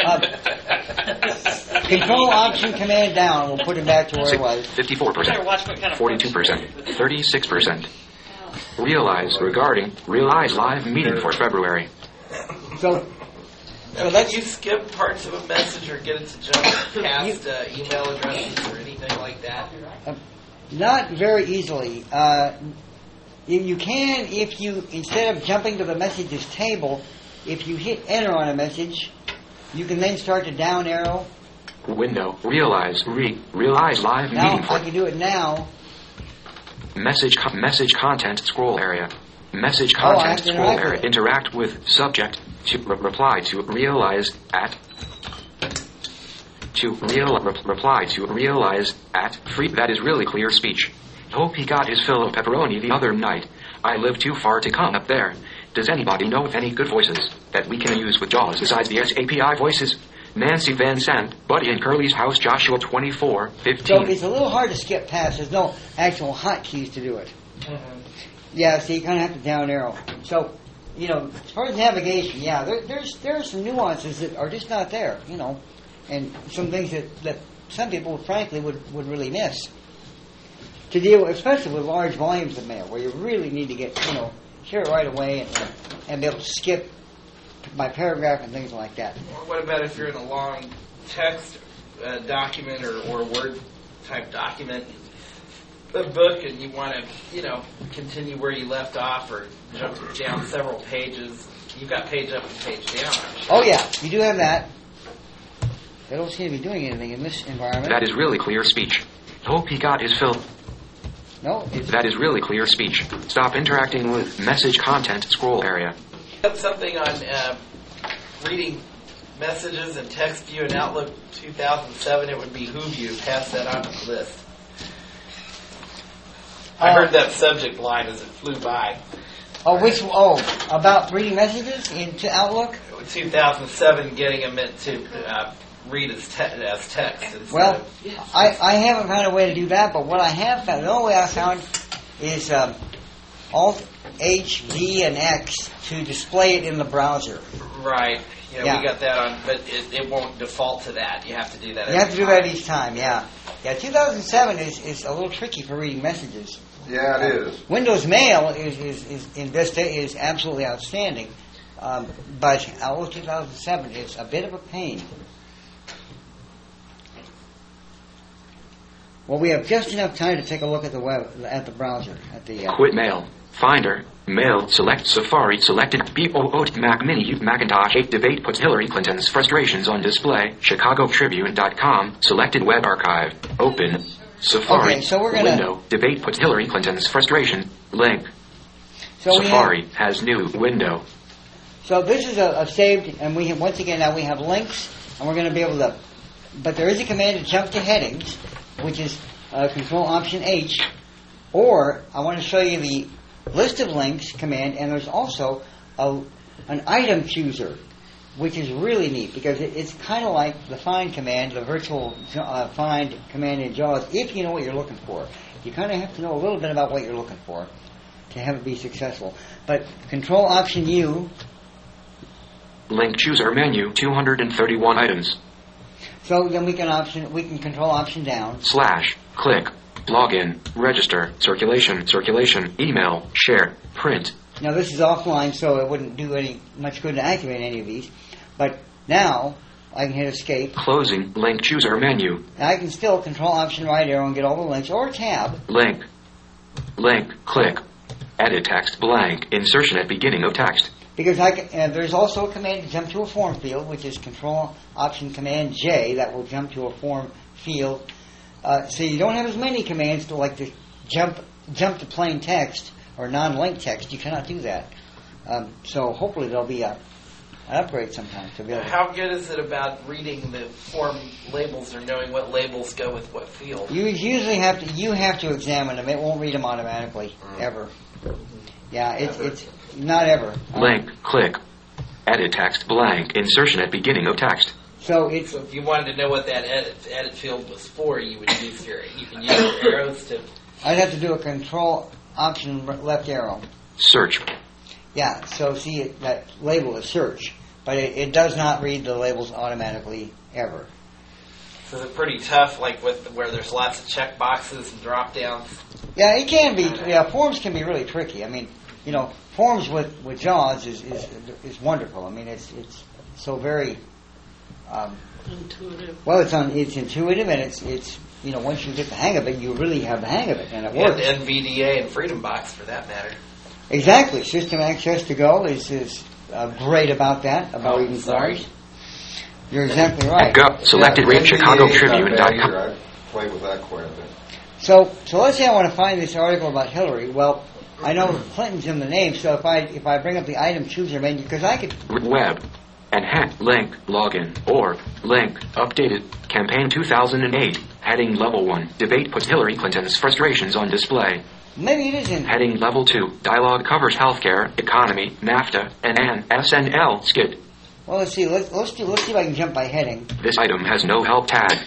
Control Option Command down. We'll put it back to where it was. 54%. 42%. 36%. Realize regarding Realize live meeting for February. So Can you skip parts of a message or get it to jump past email addresses or anything like that? not very easily. You can if you, instead of jumping to the messages table, if you hit enter on a message, you can then start to down arrow. Window. Realize live Now meeting for I can do it now. message content scroll area. Message I content have to scroll interact with area. it. Interact with subject to reply to realize at reply to realize at free. That is really clear speech. Hope he got his fill of pepperoni the other night. I live too far to come up there. Does anybody know of any good voices that we can use with JAWS besides the API voices? Nancy Van Sant, Buddy and Curly's house, Joshua 24, 15. So it's a little hard to skip past. There's no actual hotkeys to do it. Mm-hmm. Yeah, so you kind of have to down arrow. So, as far as navigation, there's some nuances that are just not there, and some things that some people, frankly, would really miss. To deal, especially with large volumes of mail, where you really need to get, hear it right away and be able to skip by paragraph and things like that. Or what about if you're in a long text document or Word type document, a book, and you want to, continue where you left off or jump down several pages? You've got page up and page down. I'm sure. Oh yeah, you do have that. They don't seem to be doing anything in this environment. That is really clear speech. Hope he got his fill. No, That is really clear speech. Stop interacting with message content scroll area. That's something on reading messages and text view in Outlook 2007. It would behoove you to pass that on to the list. I heard that subject line as it flew by. About reading messages into Outlook? 2007, getting them to read as text. Well, I haven't found a way to do that, but what I have found, the only way I found is Alt H, V, and X to display it in the browser. Right. Yeah. We got that on, but it won't default to that. You have to do that. You have to do that each time. Yeah. 2007 is a little tricky for reading messages. Yeah, it is. Windows Mail is in Vista is absolutely outstanding, but Outlook 2007 is a bit of a pain. Well, we have just enough time to take a look at the browser, at the Quit Mail. Finder. Mail. Select Safari. Selected. Beep. Mac Mini. Macintosh. 8 debate puts Hillary Clinton's frustrations on display. ChicagoTribune.com. Selected web archive. Open. Safari. Okay, so we're gonna window. Debate puts Hillary Clinton's frustration. Link. So Safari has new window. So this is a saved, and we have, once again now we have links, and we're going to be able to. But there is a command to jump to headings, which is Control Option H, or I want to show you the list of links command, and there's also an item chooser, which is really neat because it's kind of like the find command, the virtual find command in JAWS, if you know what you're looking for. You kind of have to know a little bit about what you're looking for to have it be successful. But Control Option U. Link chooser menu, 231 items. So then we can control Option down. / click, login, register, circulation, email, share, print. Now this is offline, so it wouldn't do much good to activate any of these. But now I can hit escape. Closing link chooser menu. And I can still Control Option right arrow and get all the links, or tab. Link, click, edit text blank, insertion at beginning of text. Because there's also a command to jump to a form field, which is Control Option Command J. That will jump to a form field. So you don't have as many commands to jump to plain text or non-link text. You cannot do that. So hopefully there'll be an upgrade sometime to be able to. How good is it about reading the form labels or knowing what labels go with what field? You usually have to examine them. It won't read them automatically ever. Yeah, it's not ever. Link, click, edit text blank, insertion at beginning of text. So if you wanted to know what that edit field was for, you would use your arrows to. I'd have to do a Control Option left arrow. Search. Yeah. So see that label is search, but it does not read the labels automatically ever. So it's pretty tough, like where there's lots of check boxes and drop downs. Yeah, it can be. Yeah, forms can be really tricky. I mean, forms with JAWS is wonderful. I mean, it's so very intuitive. Well, it's intuitive, and it's once you get the hang of it, you really have the hang of it, and it works. And NVDA and Freedom Box, for that matter. Exactly. System Access to Go is great about that. About reading forms. You're exactly right. Go. Selected rate ChicagoTribune.com. I played with that quite a bit. So let's say I want to find this article about Hillary. Well, I know Clinton's in the name, so if I bring up the item chooser menu, because I could web and link login or link updated campaign 2008 heading level 1 debate puts Hillary Clinton's frustrations on display. Maybe it isn't. Heading level 2 dialogue covers healthcare, economy, NAFTA, and an SNL skit. Well, let's see. Let's see if I can jump by heading. This item has no help tag.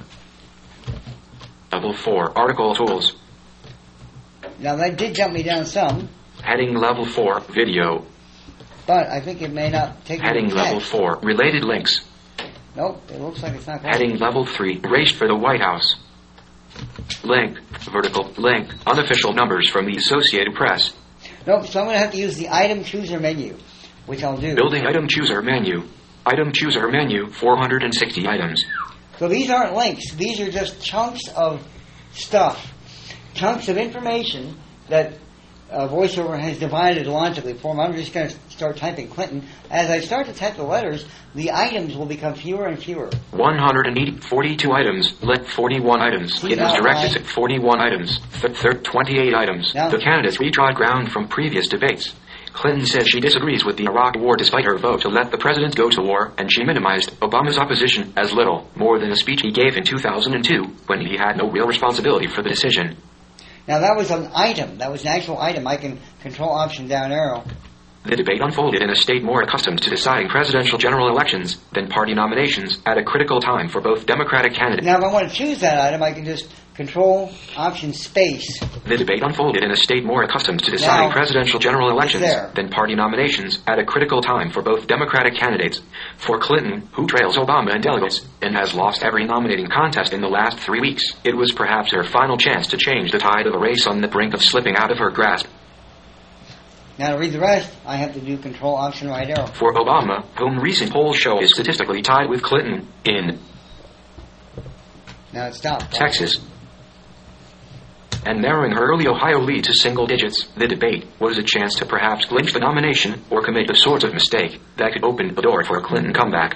Level 4 article tools. Now that did jump me down some. Heading level 4 video. But I think it may not take. Heading level 4 related links. Nope, it looks like it's not. Heading level 3 race for the White House. Link vertical link unofficial numbers from the Associated Press. Nope, so I'm going to have to use the item chooser menu, which I'll do. Building item chooser menu. Item chooser menu 460 items. So these aren't links. These are just chunks of stuff, chunks of information that VoiceOver has divided logically for me. I'm just going to start typing Clinton. As I start to type the letters, the items will become fewer and fewer. 42 items, 41 items. It was directed to 41 items, 28 items. Now, the candidates retried ground from previous debates. Clinton said she disagrees with the Iraq War despite her vote to let the president go to war, and she minimized Obama's opposition as little more than a speech he gave in 2002 when he had no real responsibility for the decision. Now that was an item. That was an actual item. I can control option down arrow. The debate unfolded in a state more accustomed to deciding presidential general elections than party nominations at a critical time for both Democratic candidates. Now if I want to choose that item, I can just control option space. The debate unfolded in a state more accustomed to deciding Now, presidential general elections there. than party nominations at a critical time for both Democratic candidates. For Clinton, who trails Obama in delegates and has lost every nominating contest in the last 3 weeks, it was perhaps her final chance to change the tide of a race on the brink of slipping out of her grasp. Now to read the rest, I have to do control option right arrow. For Obama, whom recent polls show is statistically tied with Clinton in Now it stopped. Texas, and narrowing her early Ohio lead to single digits, the debate was a chance to perhaps clinch the nomination or commit the sort of mistake that could open the door for a Clinton comeback.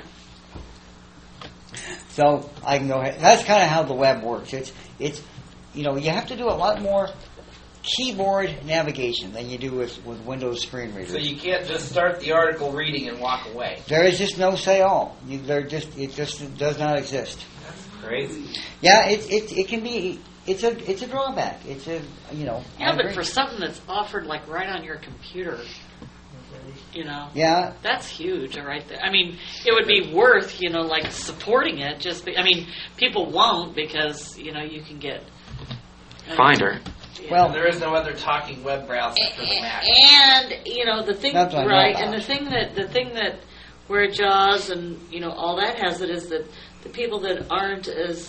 So I can go ahead. That's kind of how the web works. It's you have to do a lot more keyboard navigation than you do with Windows screen readers. So you can't just start the article reading and walk away. There is just no say all. It just does not exist. That's crazy. Yeah, it can be. It's a drawback. It's a Yeah, I but agree. for something that's offered like right on your computer, Yeah. that's huge, right there. I mean, it would be worth, like supporting it. People won't because you can get Finder. Well, there is no other talking web browser for the Mac. And the thing, That's what I know right? about. And the thing that where JAWS and all that has it is that the people that aren't as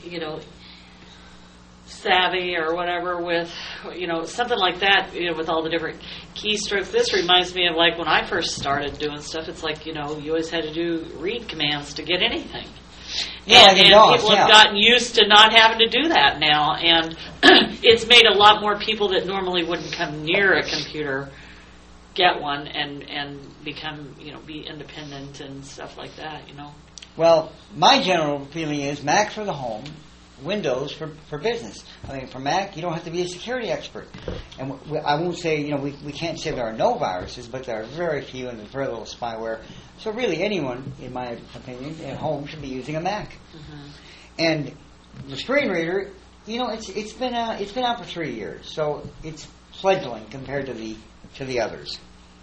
savvy or whatever with something like that, with all the different keystrokes. This reminds me of like when I first started doing stuff. It's like you always had to do read commands to get anything. Yeah, like in and DOS, people have yeah. gotten used to not having to do that now, and it's made a lot more people that normally wouldn't come near a computer get one and become be independent and stuff like that. Well, my general feeling is Mac for the home, Windows for business. I mean, for Mac, you don't have to be a security expert. And I won't say, we can't say there are no viruses, but there are very few and there's very little spyware. So really anyone, in my opinion, at home should be using a Mac. Mm-hmm. And the screen reader, it's been out for 3 years, so it's fledgling compared to the others.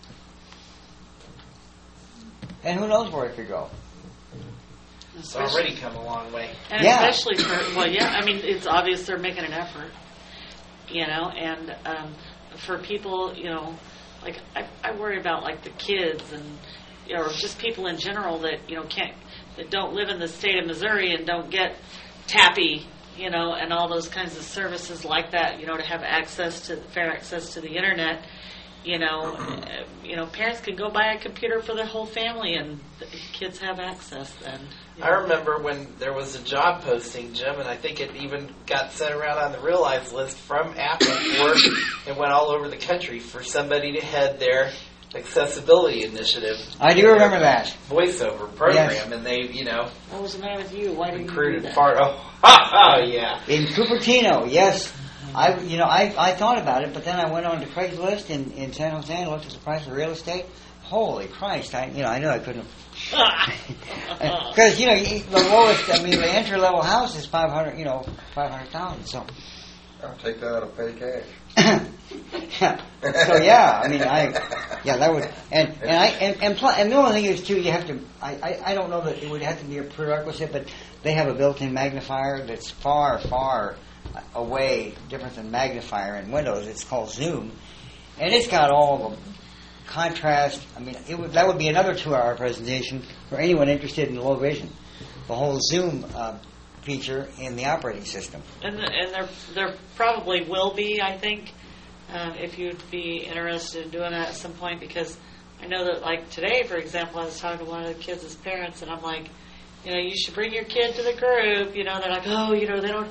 And who knows where it could go. It's already come a long way. And Yeah. especially it's obvious they're making an effort, and for people, like I worry about like the kids and or just people in general that that don't live in the state of Missouri and don't get TAPI, and all those kinds of services like that, to have fair access to the internet. Parents can go buy a computer for their whole family, and the kids have access then. I remember when there was a job posting, Jim, and I think it even got sent around on the Realize list from Apple and went all over the country for somebody to head their accessibility initiative. I do remember that. Voiceover program, Yes. and they, What was the matter with you? Why didn't you do recruited that? far. Oh, yeah. In Cupertino, yes. I thought about it, but then I went on to Craigslist in San Jose and looked at the price of real estate. Holy Christ! I knew I couldn't. Because the lowest, the entry level house is 500,000. So I'll take that out of petty cash. so that would and the only thing is too, you have to. I don't know that it would have to be a prerequisite, but they have a built-in magnifier that's far away different than magnifier in Windows. It's called Zoom, and it's got all the contrast. That would be another 2-hour presentation for anyone interested in low vision. The whole Zoom feature in the operating system. And there probably will be, I think, if you'd be interested in doing that at some point, because I know that, like today, for example, I was talking to one of the kids' parents, and I'm like, you should bring your kid to the group. They're like, oh, they don't,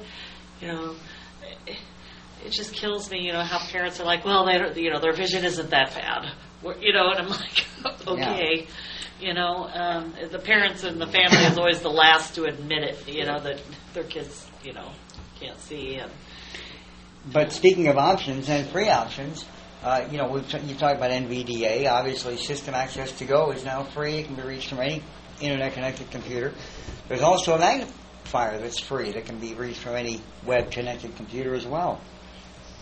it just kills me, how parents are like, well, they don't, their vision isn't that bad, and I'm like, okay. The parents and the family is always the last to admit it, that their kids, can't see. But speaking of options and free options, you talk about NVDA. Obviously, System Access to Go is now free. It can be reached from any internet-connected computer. There's also a magnifier that's free that can be reached from any web-connected computer as well.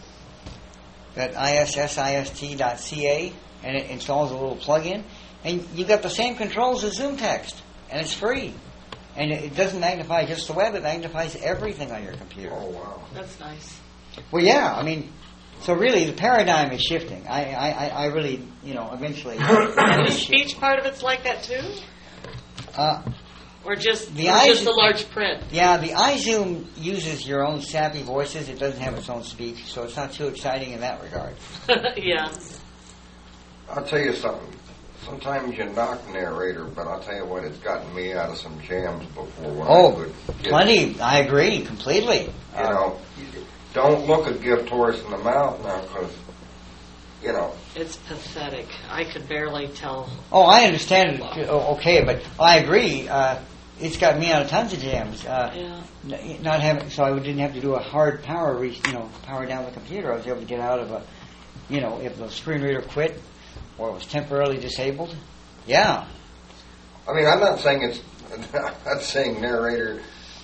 that issist.ca, and it installs a little plug-in, and you got the same controls as ZoomText, and it's free. And it doesn't magnify just the web; it magnifies everything on your computer. Oh, wow. That's nice. Well, yeah, I mean, so really the paradigm is shifting. I really, eventually. And the speech part of it's like that too, or just the just the large print. Yeah, the iZoom uses your own sappy voices. It doesn't have its own speech, so it's not too exciting in that regard. Yeah. I'll tell you something. Sometimes you knock narrator, but I'll tell you what, it's gotten me out of some jams before. When I would get, plenty. I agree completely. Don't look a gift horse in the mouth now, because, It's pathetic. I could barely tell. Oh, I understand it. Okay, but I agree. It's got me out of tons of jams. Yeah. Not having, so I didn't have to do a hard power power down the computer. I was able to get out of if the screen reader quit or was temporarily disabled. Yeah. I mean, I'm not saying I'm not saying narrator,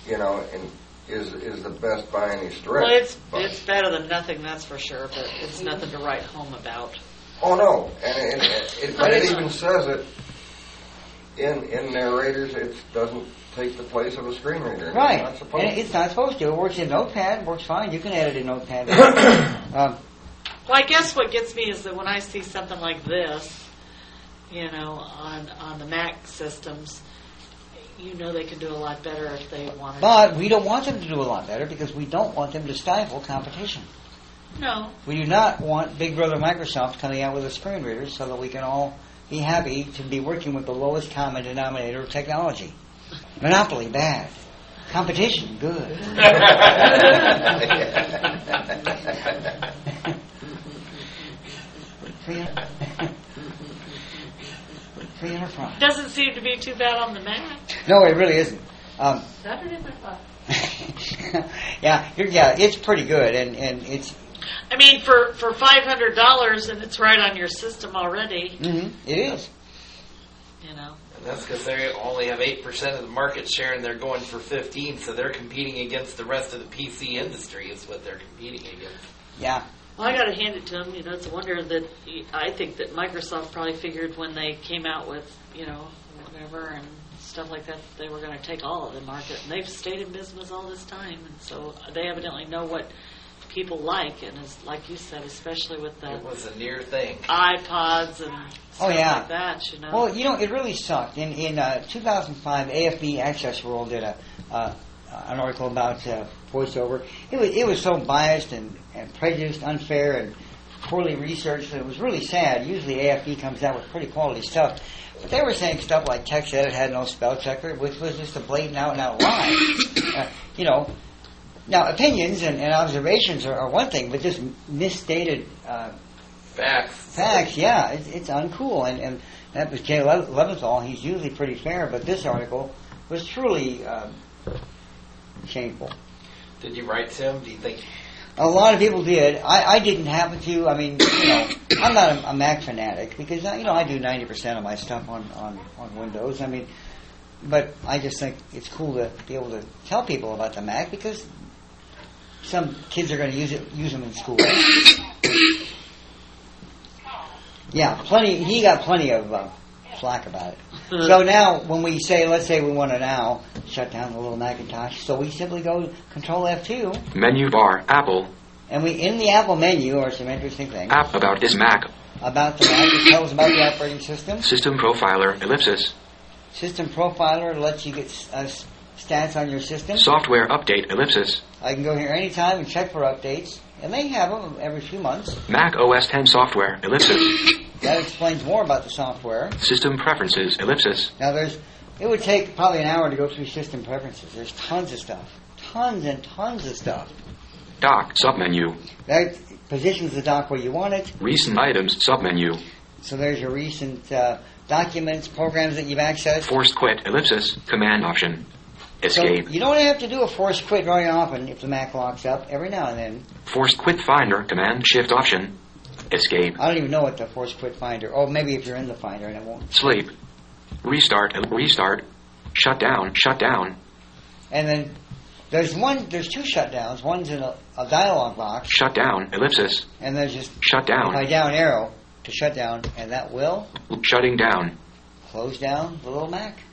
is the best by any stretch. Well, it's better than nothing, that's for sure. But it's nothing to write home about. Oh no, and it even says it in narrators. It doesn't take the place of a screen reader. Right. It's not supposed And it's not supposed to. It works in Notepad. It works fine. You can edit in Notepad. Well, I guess what gets me is that when I see something like this, on the Mac systems, they can do a lot better if they wanted But we don't want them to do a lot better because we don't want them to stifle competition. No. We do not want Big Brother Microsoft coming out with a screen reader so that we can all be happy to be working with the lowest common denominator of technology. Monopoly, bad. Competition, good. Free enterprise. Doesn't seem to be too bad on the Mac. No, it really isn't. Saturday Night Live. Yeah, it's pretty good, and it's. I mean, for $500, and it's right on your system already. Mm-hmm, it is. And that's because they only have 8% of the market share, and they're going for 15%, so they're competing against the rest of the PC industry is what they're competing against. Yeah. Well, I got to hand it to them. It's a wonder that I think that Microsoft probably figured when they came out with, whatever and stuff like that, they were going to take all of the market. And they've stayed in business all this time, and so they evidently know what people like. And as, like you said, especially with the It was a near thing. iPods and stuff like that, Well, it really sucked. In 2005, AFB Access World did an article about voiceover. It was so biased and prejudiced, unfair, and poorly researched that it was really sad. Usually AFB comes out with pretty quality stuff. But they were saying stuff like TextEdit had no spell checker, which was just a blatant out-and-out lie. Now, opinions and observations are one thing, but just misstated facts, yeah, it's uncool. And that was Jay Leventhal. He's usually pretty fair, but this article was truly shameful. Did you write to him? Do you think? A lot of people did. I didn't happen to. I mean, I'm not a Mac fanatic because I do 90% of my stuff on Windows. I mean, but I just think it's cool to be able to tell people about the Mac because some kids are going to use them in school. Yeah, plenty. He got plenty of flack about it. So now, when we say, let's say we want to now shut down the little Macintosh, so we simply go Control F2. Menu bar, Apple. And we, in the Apple menu, are some interesting things. App about this Mac. About the Mac, it tells about the operating system. System profiler, ellipsis. System profiler lets you get stats on your system. Software update, ellipsis. I can go here anytime and check for updates. And they have them every few months. Mac OS 10 software, ellipsis. That explains more about the software. System preferences, ellipsis. Now it would take probably an hour to go through system preferences. There's tons of stuff. Tons and tons of stuff. Dock, submenu. That positions the dock where you want it. Recent items, submenu. So there's your recent documents, programs that you've accessed. Forced quit, ellipsis, command option. Escape. So you don't have to do a forced quit very often if the Mac locks up. Every now and then. Forced quit finder, command shift option. Escape. I don't even know what the forced quit finder. Oh, maybe if you're in the finder and it won't. Sleep. Restart. Shut down. And then There's two shutdowns. One's in a dialog box, Shut down. Ellipsis. and there's just Shut down. upside down arrow to shut down, and that will Shutting down. close down the little Mac.